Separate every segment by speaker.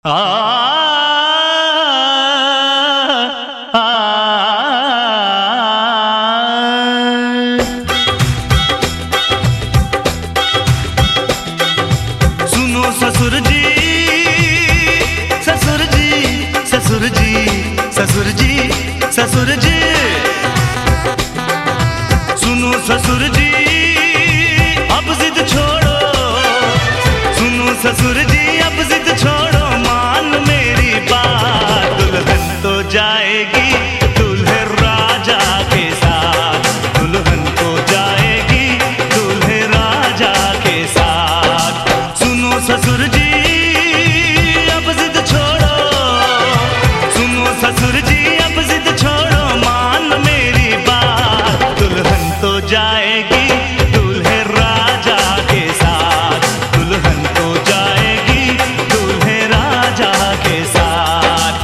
Speaker 1: आ, आ, सुनो ससुर जी ससुर जी ससुर जी ससुर जी ससुर जी, सुनो ससुर जी अब जिद छोड़ो, सुनो ससुर जी अब जिद छोड़ो, मान मेरी बात। दुल्हन तो जाएगी दूल्हे राजा के साथ, दुल्हन तो जाएगी दूल्हे राजा के साथ। सुनो ससुर जी अब जिद छोड़ो, सुनो ससुर जी अब जिद छोड़ो, मान मेरी बात। दुल्हन तो जाएगी दूल्हे राजा के साथ, दुल्हन तो जाएगी दूल्हे राजा के साथ।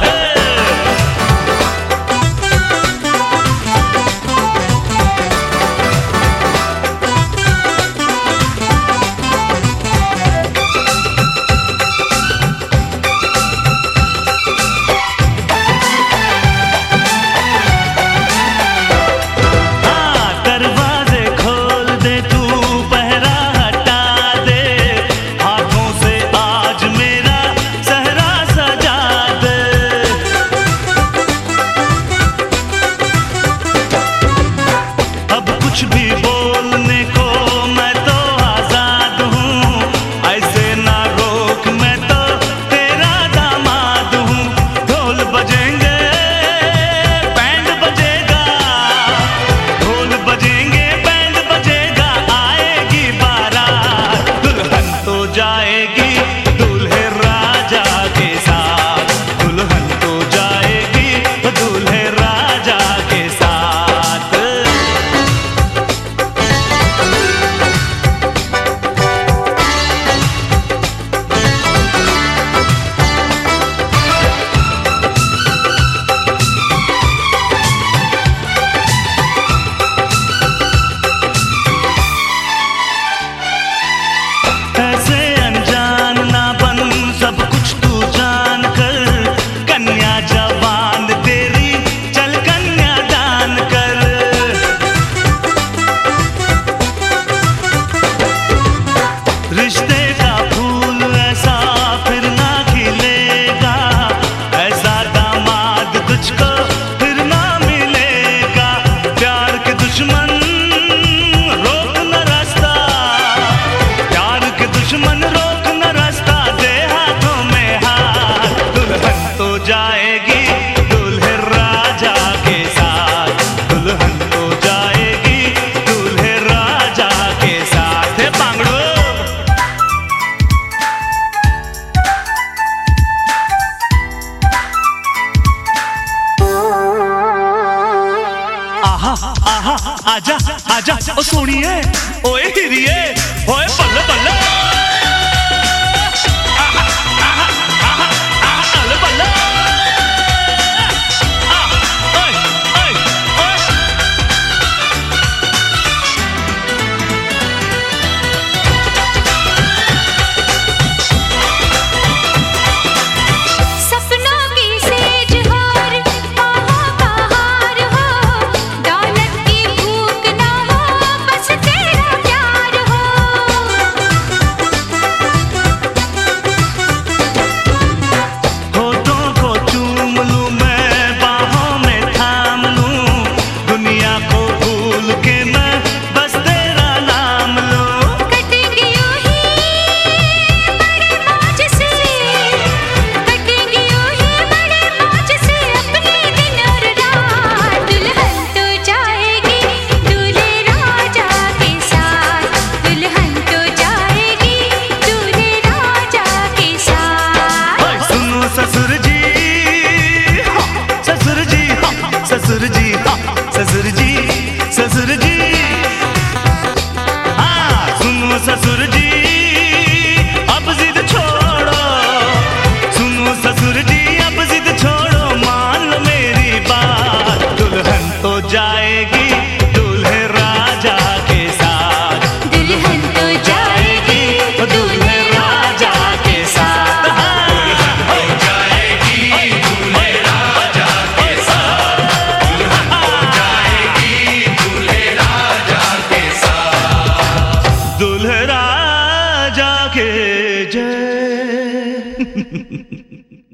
Speaker 1: रिश्ते का फूल ऐसा फिर ना खिलेगा, ऐसा दामाद तुझको फिर ना मिलेगा। प्यार के दुश्मन रोक न रास्ता, प्यार के दुश्मन रोक न रास्ता, दे हाथों में हाथ। दुल्हन तो जाएगी दूल्हे राजा के साथ, दुल्हन तो जाएगी दूल्हे राजा के साथ। पांगड़ो आहा आजा आजा ओ सोनिए ओए हिरिए ओए बल्ले बल्ले, आहा आहा आहा आहा बल्ले बल्ले, ओए ओए ओए।
Speaker 2: सपनों की सेज हार, बाहों का हार हो, दौलत की भूख ना हो, बस तेरा प्यार हो।
Speaker 1: जय